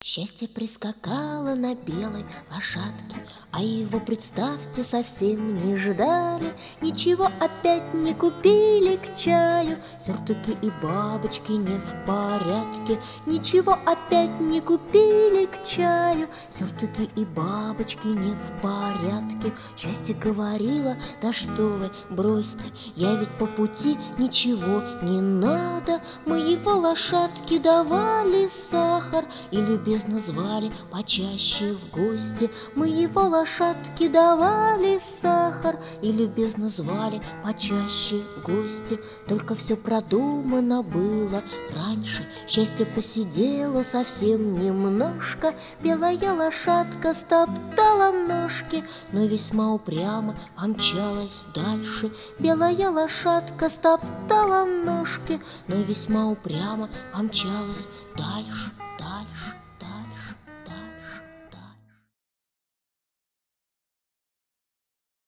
Счастье прискакало на белой лошадке, а его, представьте, совсем не ждали. Ничего опять не купили к чаю, сюртуки и бабочки не в порядке. Ничего опять не купили к чаю, сюртуки и бабочки не в порядке. Счастье говорило: да что вы, бросьте, я ведь по пути ничего не надо. Мы его лошадке давали сахар и любезно звали почаще в гости. Мы его лошадке давали сахар и любезно звали почаще в гости. Только все продумано было раньше, счастье посидело совсем немножко. Белая лошадка стоптала ножки, но весьма упрямо помчалась дальше. Белая лошадка стоптала ножки, но весьма упрямо помчалась дальше.